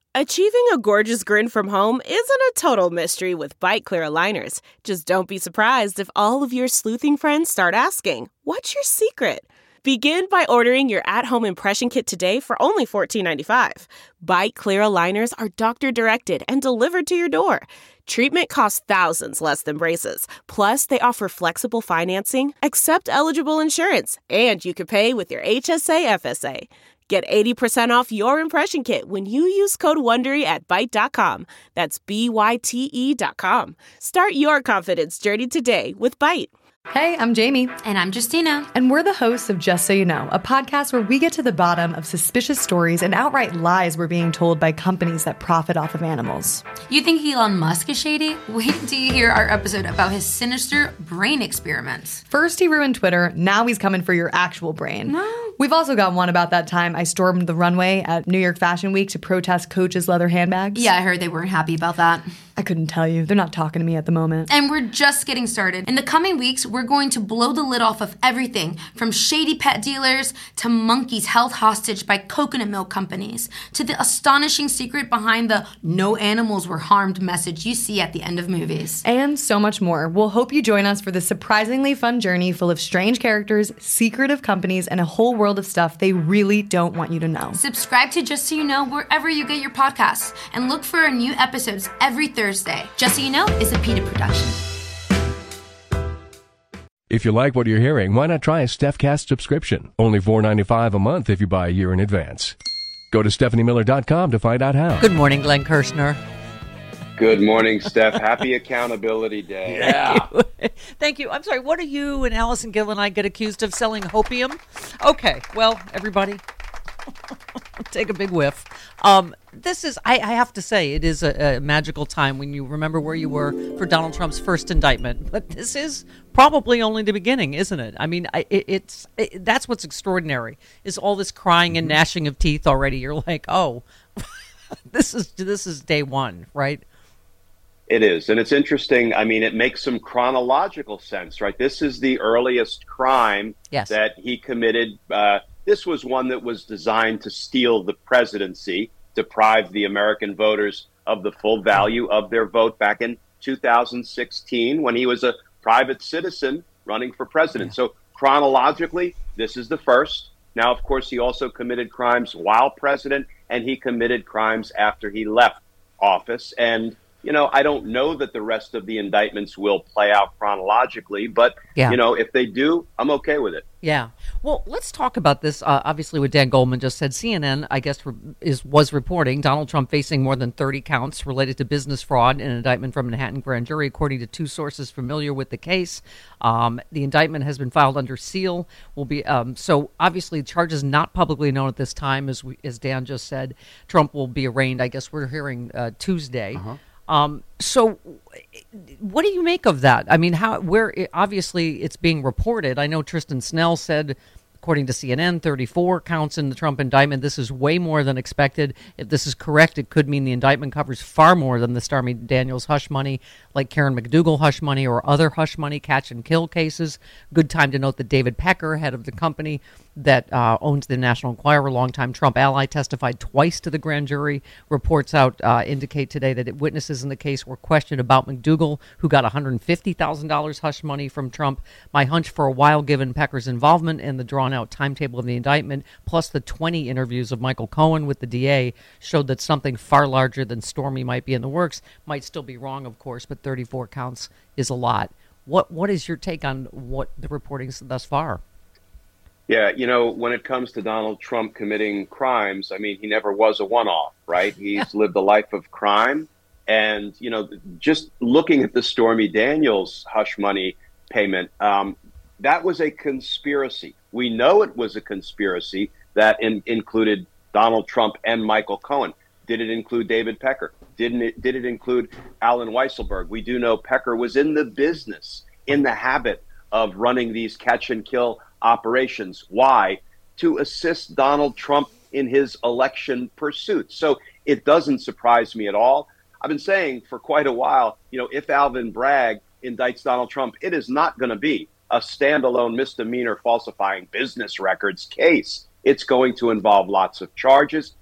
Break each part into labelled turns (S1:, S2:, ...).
S1: Achieving a gorgeous grin from home isn't a total mystery with Byte Clear aligners. Just don't be surprised if all of your sleuthing friends start asking, "What's your secret?" Begin by ordering your at-home impression kit today for only $14.95. Byte Clear aligners are doctor-directed and delivered to your door. Treatment costs thousands less than braces. Plus, they offer flexible financing, accept eligible insurance, and you can pay with your HSA FSA. Get 80% off your impression kit when you use code WONDERY at Byte.com. That's BYTE.com. Start your confidence journey today with Byte.
S2: Hey, I'm Jamie.
S3: And I'm Justina.
S2: And we're the hosts of Just So You Know, a podcast where we get to the bottom of suspicious stories and outright lies we're being told by companies that profit off of animals.
S3: You think Elon Musk is shady? Wait till you hear our episode about his sinister brain experiments.
S2: First he ruined Twitter, now he's coming for your actual brain.
S3: No.
S2: We've also got one about that time I stormed the runway at New York Fashion Week to protest Coach's leather handbags.
S3: Yeah, I heard they weren't happy about that.
S2: I couldn't tell you. They're not talking to me at the moment.
S3: And we're just getting started. In the coming weeks, we're going to blow the lid off of everything from shady pet dealers to monkeys held hostage by coconut milk companies to the astonishing secret behind the "no animals were harmed" message you see at the end of movies.
S2: And so much more. We'll hope you join us for this surprisingly fun journey full of strange characters, secretive companies, and a whole world of stuff they really don't want you to know.
S3: Subscribe to Just So You Know wherever you get your podcasts and look for our new episodes every Thursday. Just So You Know is a PETA production.
S4: If you like what you're hearing, why not try a StephCast subscription? Only $4.95 a month if you buy a year in advance. Go to StephanieMiller.com to find out how.
S5: Good morning, Glenn Kirshner.
S6: Good morning, Steph. Happy Accountability Day.
S5: Yeah. Thank you. I'm sorry, what do you and Allison Gill and I get accused of selling hopium? Okay, well, everybody, take a big whiff. This is, I have to say, it is a magical time when you remember where you were for Donald Trump's first indictment. But this is probably only the beginning, isn't it? I mean, that's what's extraordinary, is all this crying and gnashing of teeth already. You're like, oh, this is day one, right?
S6: It is. And it's interesting. I mean, it makes some chronological sense, right? This is the earliest crime that he committed. This was one that was designed to steal the presidency, deprive the American voters of the full value of their vote back in 2016 when he was a private citizen running for president. So chronologically, this is the first. Now, of course, he also committed crimes while president, and he committed crimes after he left office. And you know, I don't know that the rest of the indictments will play out chronologically, but, you know, if they do, I'm okay with it.
S5: Yeah. Well, let's talk about this. Obviously, what Dan Goldman just said, CNN, I guess, was reporting Donald Trump facing more than 30 counts related to business fraud in an indictment from Manhattan grand jury, according to two sources familiar with the case. The indictment has been filed under seal. Will be so obviously charges not publicly known at this time, as Dan just said. Trump will be arraigned. I guess we're hearing Tuesday. So what do you make of that? I mean, obviously it's being reported. I know Tristan Snell said, according to CNN, 34 counts in the Trump indictment. This is way more than expected. If this is correct, it could mean the indictment covers far more than the Stormy Daniels hush money, like Karen McDougal hush money or other hush money catch and kill cases. Good time to note that David Pecker, head of the company that owns the National Enquirer, longtime Trump ally, testified twice to the grand jury. Reports out indicate today that witnesses in the case were questioned about McDougal, who got $150,000 hush money from Trump. My hunch for a while, given Pecker's involvement in the drawn-out timetable of the indictment, plus the 20 interviews of Michael Cohen with the DA, showed that something far larger than Stormy might be in the works. Might still be wrong, of course, but 34 counts is a lot. What is your take on what the reporting thus far?
S6: Yeah, you know, when it comes to Donald Trump committing crimes, I mean, he never was a one-off, right? He's lived a life of crime. And, you know, just looking at the Stormy Daniels hush money payment, that was a conspiracy. We know it was a conspiracy that included Donald Trump and Michael Cohen. Did it include David Pecker? Did it include Alan Weisselberg? We do know Pecker was in the business, in the habit of running these catch and kill operations. Why? To assist Donald Trump in his election pursuits. So it doesn't surprise me at all. I've been saying for quite a while, you know, if Alvin Bragg indicts Donald Trump, it is not going to be a standalone misdemeanor falsifying business records case. It's going to involve lots of charges.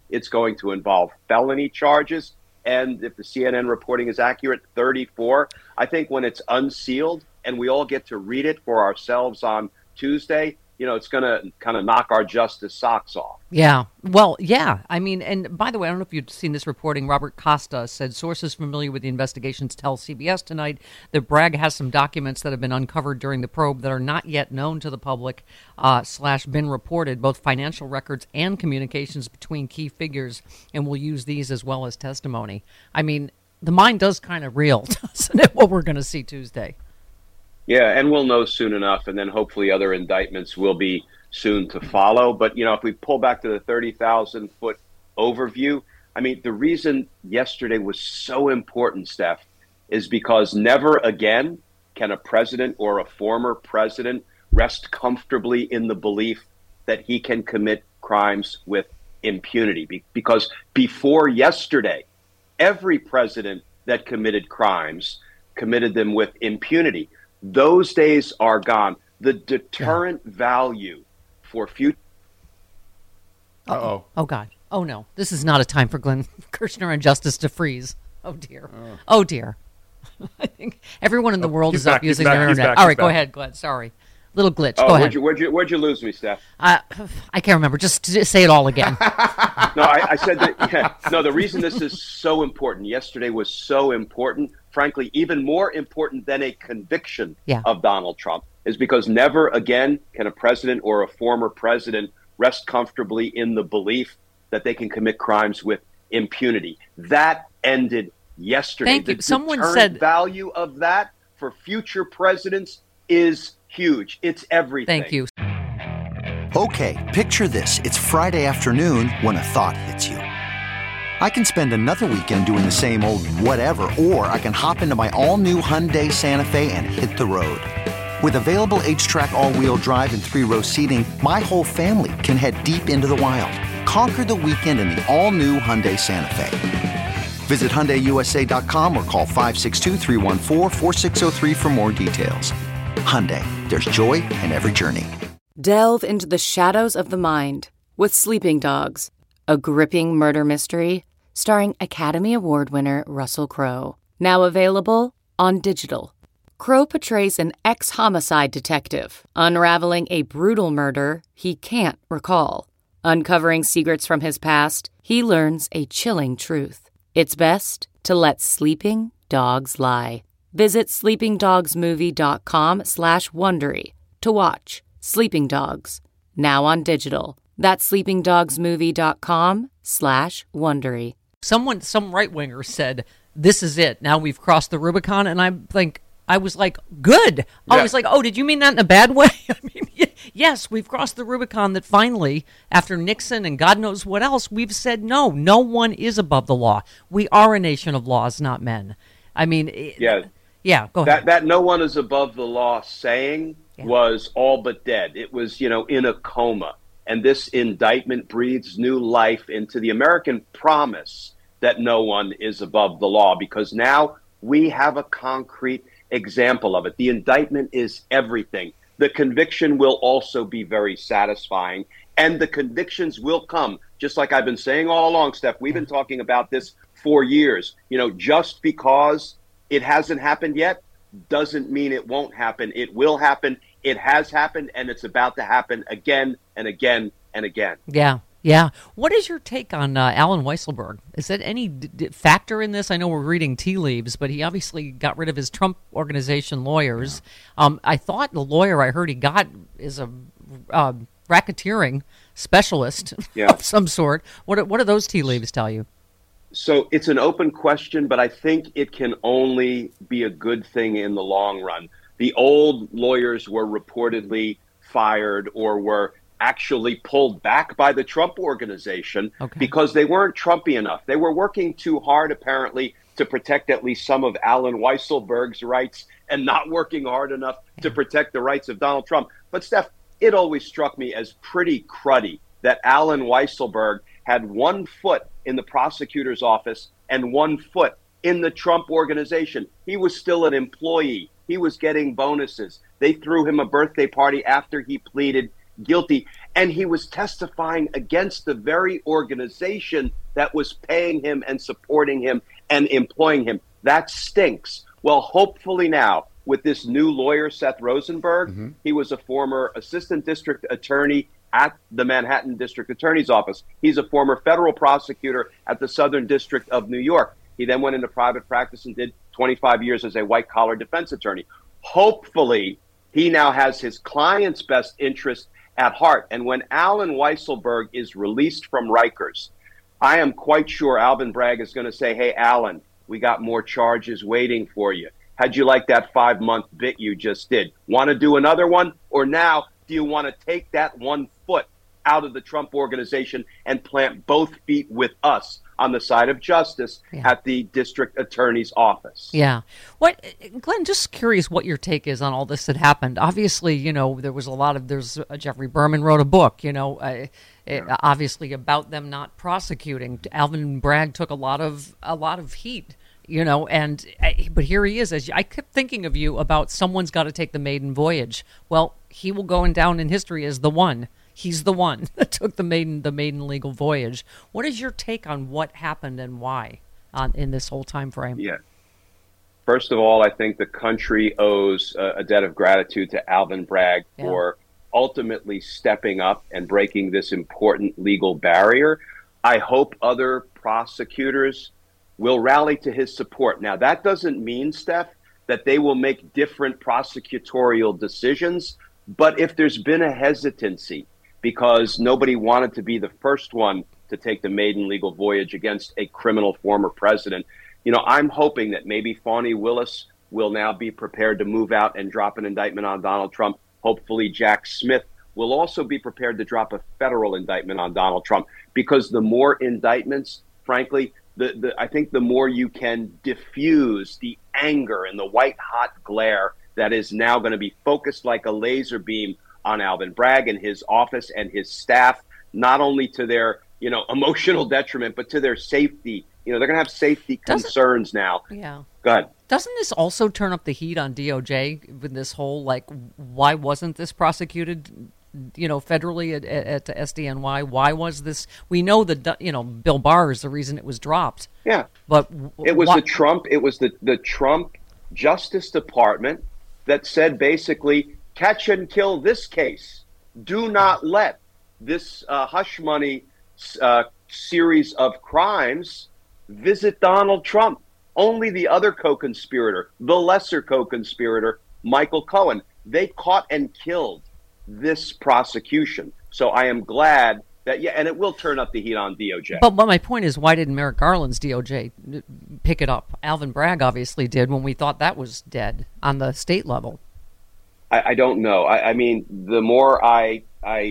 S6: It's going to involve felony charges. And if the CNN reporting is accurate, 34. I think when it's unsealed and we all get to read it for ourselves on Tuesday, it's going to kind of knock our justice socks off.
S5: Yeah. Well, yeah. I mean, and by the way, I don't know if you've seen this reporting. Robert Costa said sources familiar with the investigations tell CBS tonight that Bragg has some documents that have been uncovered during the probe that are not yet known to the public / been reported, both financial records and communications between key figures, and will use these as well as testimony. I mean, the mind does kind of reel, doesn't it, what we're going to see Tuesday?
S6: Yeah, and we'll know soon enough, and then hopefully other indictments will be soon to follow. But, if we pull back to the 30,000-foot overview, I mean, the reason yesterday was so important, Steph, is because never again can a president or a former president rest comfortably in the belief that he can commit crimes with impunity. Because before yesterday, every president that committed crimes committed them with impunity. Those days are gone. The deterrent value for future.
S5: Uh-oh. Oh, God. Oh, no. This is not a time for Glenn Kirshner and Justice to freeze. Oh, dear. Oh, dear. I think everyone in the world is up using their internet. All right, go ahead, Glenn. Sorry. Little glitch. Go ahead.
S6: Where'd you lose me, Steph?
S5: I can't remember. Just say it all again.
S6: No, I said that. Yeah, no, the reason this is so important. Yesterday was so important. Frankly, even more important than a conviction of Donald Trump is because never again can a president or a former president rest comfortably in the belief that they can commit crimes with impunity. That ended yesterday.
S5: Thank you.
S6: The
S5: Someone
S6: deterrent
S5: said
S6: value of that for future presidents is huge. It's everything.
S5: Thank you.
S7: Okay, picture this. It's Friday afternoon when a thought hits you. I can spend another weekend doing the same old whatever, or I can hop into my all-new Hyundai Santa Fe and hit the road. With available H-Track all-wheel drive and 3-row seating, my whole family can head deep into the wild. Conquer the weekend in the all-new Hyundai Santa Fe. Visit HyundaiUSA.com or call 562-314-4603 for more details. Hyundai, there's joy in every journey.
S8: Delve into the shadows of the mind with Sleeping Dogs, a gripping murder mystery starring Academy Award winner Russell Crowe. Now available on digital. Crowe portrays an ex-homicide detective unraveling a brutal murder he can't recall. Uncovering secrets from his past, he learns a chilling truth. It's best to let sleeping dogs lie. Visit sleepingdogsmovie.com/Wondery to watch Sleeping Dogs, now on digital. That's sleepingdogsmovie.com/Wondery.
S5: Some right-winger said, this is it. Now we've crossed the Rubicon. And I was like, good. I was like, oh, did you mean that in a bad way? I mean, yes, we've crossed the Rubicon that finally, after Nixon and God knows what else, we've said no one is above the law. We are a nation of laws, not men. I mean, yeah, go ahead.
S6: That no one is above the law saying was all but dead. It was, in a coma. And this indictment breathes new life into the American promise that no one is above the law, because now we have a concrete example of it. The indictment is everything. The conviction will also be very satisfying, and the convictions will come. Just like I've been saying all along, Steph, we've been talking about this for years. Just because it hasn't happened yet doesn't mean it won't happen. It will happen. It has happened, and it's about to happen again and again and again.
S5: Yeah. Yeah. What is your take on Alan Weisselberg? Is that any factor in this? I know we're reading tea leaves, but he obviously got rid of his Trump Organization lawyers. I thought the lawyer I heard he got is a racketeering specialist of some sort. What do those tea leaves tell you?
S6: So it's an open question, but I think it can only be a good thing in the long run. The old lawyers were reportedly fired or were actually pulled back by the Trump Organization because they weren't Trumpy enough. They were working too hard, apparently, to protect at least some of Alan Weisselberg's rights and not working hard enough to protect the rights of Donald Trump. But, Steph, it always struck me as pretty cruddy that Alan Weisselberg had 1 foot in the prosecutor's office and 1 foot in the Trump Organization. He was still an employee. He was getting bonuses. They threw him a birthday party after he pleaded guilty. And he was testifying against the very organization that was paying him and supporting him and employing him. That stinks. Well, hopefully now, with this new lawyer, Seth Rosenberg, he was a former assistant district attorney at the Manhattan District Attorney's Office. He's a former federal prosecutor at the Southern District of New York. He then went into private practice and did 25 years as a white-collar defense attorney. Hopefully, he now has his client's best interest at heart. And when Allen Weisselberg is released from Rikers, I am quite sure Alvin Bragg is going to say, hey, Allen, we got more charges waiting for you. How'd you like that 5-month bit you just did? Want to do another one? Or now, do you want to take that 1 foot out of the Trump organization and plant both feet with us on the side of justice at the district attorney's office?
S5: Yeah. Glenn, just curious what your take is on all this that happened. Obviously, you know, there's Jeffrey Berman wrote a book, you know, obviously about them not prosecuting. Alvin Bragg took a lot of heat, you know, but here he is. I kept thinking of you about someone's got to take the maiden voyage. Well, he will go down in history as the one. He's the one that took the maiden legal voyage. What is your take on what happened and why in this whole time frame?
S6: Yeah. First of all, I think the country owes a debt of gratitude to Alvin Bragg for ultimately stepping up and breaking this important legal barrier. I hope other prosecutors will rally to his support. Now, that doesn't mean, Steph, that they will make different prosecutorial decisions. But if there's been a hesitancy because nobody wanted to be the first one to take the maiden legal voyage against a criminal former president, you know, I'm hoping that maybe Fani Willis will now be prepared to move out and drop an indictment on Donald Trump. Hopefully Jack Smith will also be prepared to drop a federal indictment on Donald Trump, because the more indictments, frankly, I think the more you can diffuse the anger and the white-hot glare that is now going to be focused like a laser beam on Alvin Bragg and his office and his staff, not only to their, you know, emotional detriment, but to their safety. You know, they're going to have safety concerns now.
S5: Yeah.
S6: Go ahead.
S5: Doesn't this also turn up the heat on DOJ with this whole, like, why wasn't this prosecuted, you know, federally at SDNY? Why was this? We know that, you know, Bill Barr is the reason it was dropped.
S6: Yeah.
S5: But
S6: it was the Trump Justice Department that said basically, catch and kill this case. Do not let this hush money series of crimes visit Donald Trump. Only the other co-conspirator, the lesser co-conspirator, Michael Cohen, they caught and killed this prosecution. So I am glad that, and it will turn up the heat on DOJ.
S5: But my point is, why didn't Merrick Garland's DOJ pick it up? Alvin Bragg obviously did when we thought that was dead on the state level.
S6: I don't know. I mean, the more I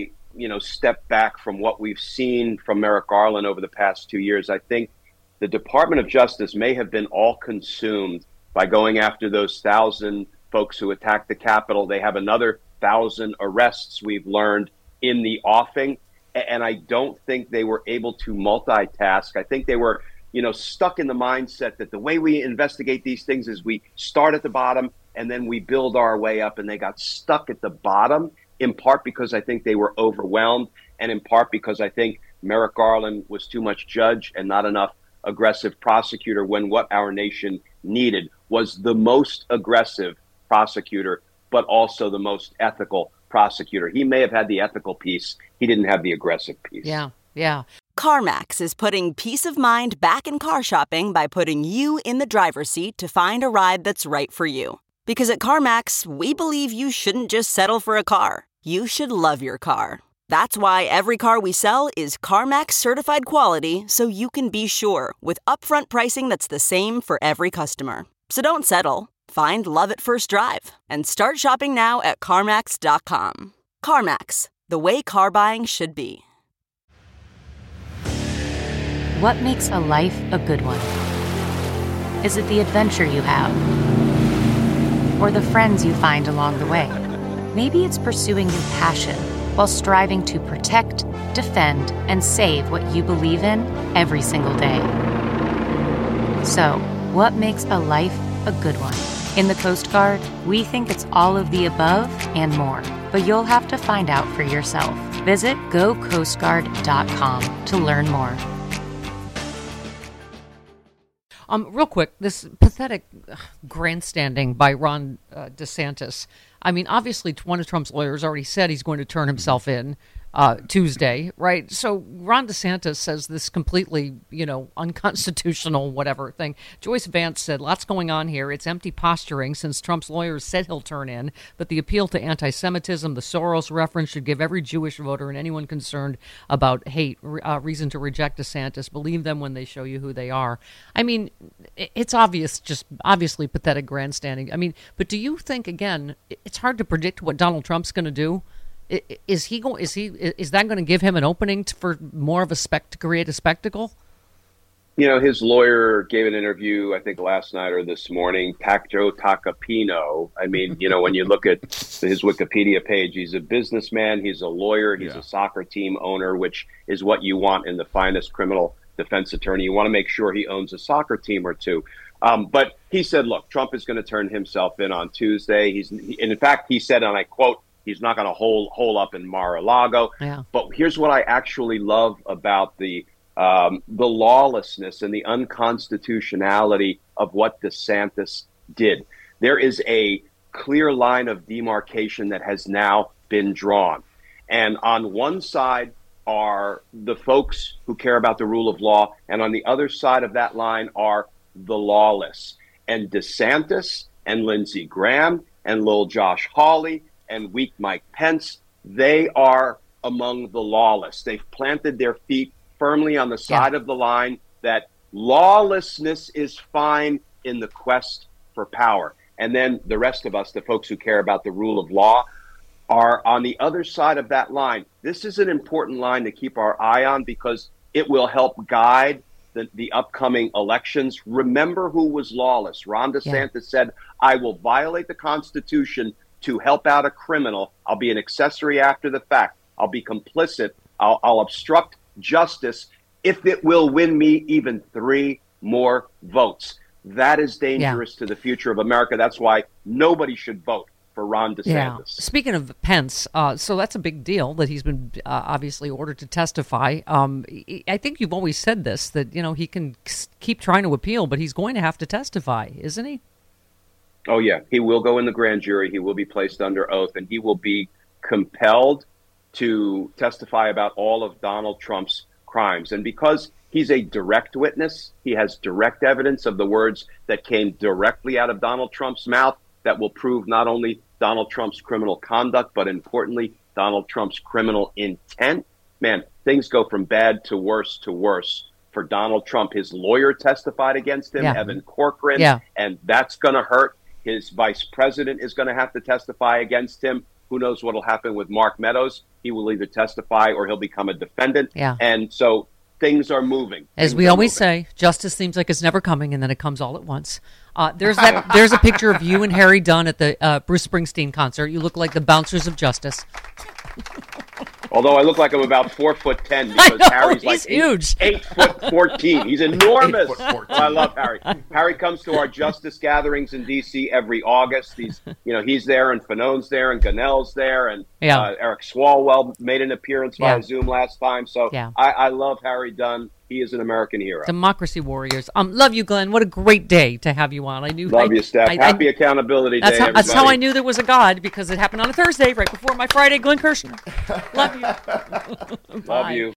S6: step back from what we've seen from Merrick Garland over the past 2 years, I think the Department of Justice may have been all consumed by going after those 1,000 folks who attacked the Capitol. They have another 1,000 arrests, we've learned, in the offing. And I don't think they were able to multitask. I think they were, stuck in the mindset that the way we investigate these things is we start at the bottom and then we build our way up. And they got stuck at the bottom, in part because I think they were overwhelmed, and in part because I think Merrick Garland was too much judge and not enough aggressive prosecutor, when what our nation needed was the most aggressive prosecutor, but also the most ethical prosecutor. He may have had the ethical piece. He didn't have the aggressive piece.
S5: Yeah.
S9: CarMax is putting peace of mind back in car shopping by putting you in the driver's seat to find a ride that's right for you. Because at CarMax, we believe you shouldn't just settle for a car. You should love your car. That's why every car we sell is CarMax certified quality, so you can be sure, with upfront pricing that's the same for every customer. So don't settle. Find love at first drive and start shopping now at CarMax.com. CarMax, the way car buying should be.
S8: What makes a life a good one? Is it the adventure you have? Or the friends you find along the way? Maybe it's pursuing your passion while striving to protect, defend, and save what you believe in every single day. So, what makes a life a good one? In the Coast Guard, we think it's all of the above and more, but you'll have to find out for yourself. Visit gocoastguard.com to learn more.
S5: Real quick, this pathetic grandstanding by Ron DeSantis. I mean, obviously, one of Trump's lawyers already said he's going to turn himself in Tuesday, right? So Ron DeSantis says this completely, unconstitutional, whatever thing. Joyce Vance said, lots going on here. It's empty posturing since Trump's lawyers said he'll turn in. But the appeal to anti-Semitism, the Soros reference should give every Jewish voter and anyone concerned about hate reason to reject DeSantis. Believe them when they show you who they are. I mean, it's obvious, just obviously pathetic grandstanding. I mean, but do you think, again, it's hard to predict what Donald Trump's going to do? Is that going to give him an opening for more of to create a spectacle?
S6: His lawyer gave an interview, I think last night or this morning, Joe Tacopino. I mean, when you look at his Wikipedia page, he's a businessman, he's a lawyer, he's a soccer team owner, which is what you want in the finest criminal defense attorney. You want to make sure he owns a soccer team or two. But he said, look, Trump is going to turn himself in on Tuesday. In fact, he said, and I quote, he's not going to hole up in Mar-a-Lago. Yeah. But here's what I actually love about the lawlessness and the unconstitutionality of what DeSantis did. There is a clear line of demarcation that has now been drawn. And on one side are the folks who care about the rule of law, and on the other side of that line are the lawless. And DeSantis and Lindsey Graham and Lil Josh Hawley and weak Mike Pence, they are among the lawless. They've planted their feet firmly on the side of the line that lawlessness is fine in the quest for power. And then the rest of us, the folks who care about the rule of law, are on the other side of that line. This is an important line to keep our eye on because it will help guide the upcoming elections. Remember who was lawless. Ron DeSantis said, I will violate the Constitution to help out a criminal. I'll be an accessory after the fact. I'll be complicit. I'll obstruct justice if it will win me even 3 more votes. That is dangerous to the future of America. That's why nobody should vote for Ron DeSantis.
S5: Yeah. Speaking of Pence, so that's a big deal that he's been obviously ordered to testify. I think you've always said this, that, he can keep trying to appeal, but he's going to have to testify, isn't he?
S6: Oh, yeah. He will go in the grand jury. He will be placed under oath, and he will be compelled to testify about all of Donald Trump's crimes. And because he's a direct witness, he has direct evidence of the words that came directly out of Donald Trump's mouth that will prove not only Donald Trump's criminal conduct, but importantly, Donald Trump's criminal intent. Man, things go from bad to worse for Donald Trump. His lawyer testified against him, Evan Corcoran, and that's going to hurt. His vice president is going to have to testify against him. Who knows what will happen with Mark Meadows? He will either testify or he'll become a defendant. Yeah. And so things are moving.
S5: As we always say, justice seems like it's never coming, and then it comes all at once. There's a picture of you and Harry Dunn at the Bruce Springsteen concert. You look like the bouncers of justice.
S6: Although I look like I'm about 4'10" because Harry's like
S5: huge.
S6: 8'14". He's enormous. I love Harry. Harry comes to our justice gatherings in D.C. every August. He's there, and Fanone's there, and Ganell's there, and Eric Swalwell made an appearance via Zoom last time. So I love Harry Dunn. He is an American hero.
S5: Democracy warriors. Love you, Glenn. What a great day to have you on.
S6: Love you, Steph. Happy Accountability Day, everybody.
S5: That's how I knew there was a God, because it happened on a Thursday right before my Friday. Glenn Kirshner. Love you.
S6: Love you.